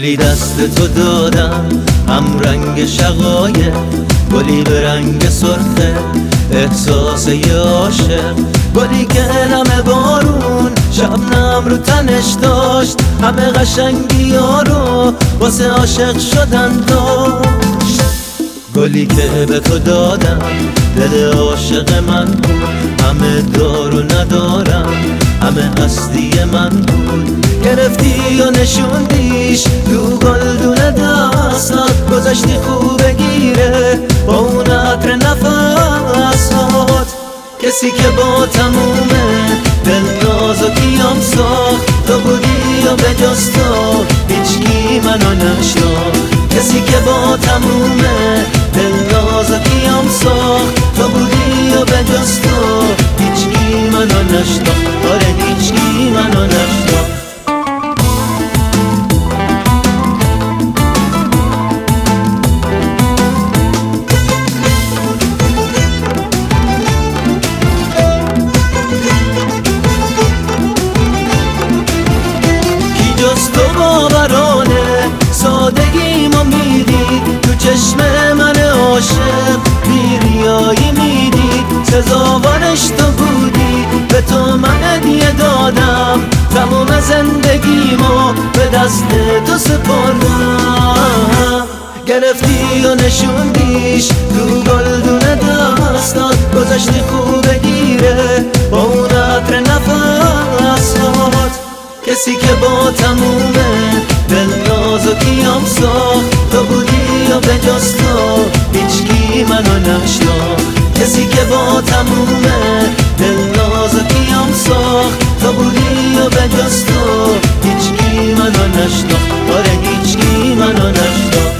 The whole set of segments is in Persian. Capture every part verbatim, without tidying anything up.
گلی دست تو دادم هم رنگ شقایق، گلی به رنگ سرخه احساس یه عاشق، گلی که نم بارون شبنم رو تنش داشت، همه قشنگی ها رو واسه عاشق شدن داشت. گلی که به تو دادم دل عاشق من بود، همه دارو ندارم همه هستی من بود، گرفتی و نشوندیش رو گلدون دستات، گذاشتی خوب بگیره با اون عطر نفسات. کسی که با تمومه دل نازکیم ساخت، تو بودی و به جز تو هیچکی منو نشناخت. کسی که با تمومه دل نازکیم ساخت، تو بودی و به جز تو هیچکی منو نشناخت. آره هیچکی منو نشناخت. تو باورانه سادگی ما میدید، تو چشم من عاشق بیریایی میدید، سزاوارش تو بودی به تو من هدیه دادم، تمام زندگیمو به دست تو سپردم. گرفتی و نشوندیش رو گلدون دستات، گذاشتی خوب بگیره با اون عطر نفسات. کسی که با تمومه دل نازکیم ساخت، تو بودی و به جز تو هیچکی منو نشناخت. کسی که با تمومه دل نازکیم ساخت، تو بودی و به جز تو هیچکی منو نشناخت. آره هیچکی منو نشناخت.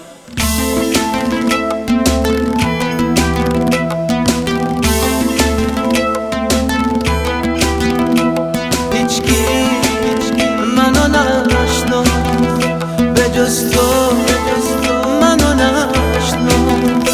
به جز تو منو نشناخت.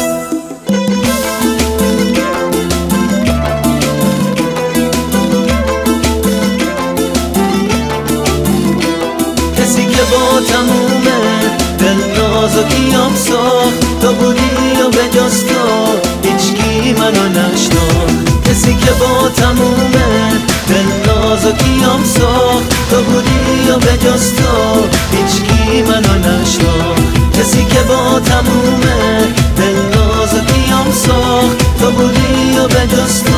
کسی که با تمومه دل نازکیم ساخت، تو بودی و به جز تو هیچکی منو نشناخت. کسی که با تمومه دل نازکیم ساخت، تو بودی و به جز تو هیچکی منو نشناخت. کسی که با تمومه دل نازکیم ساخت، تو بودی و به جز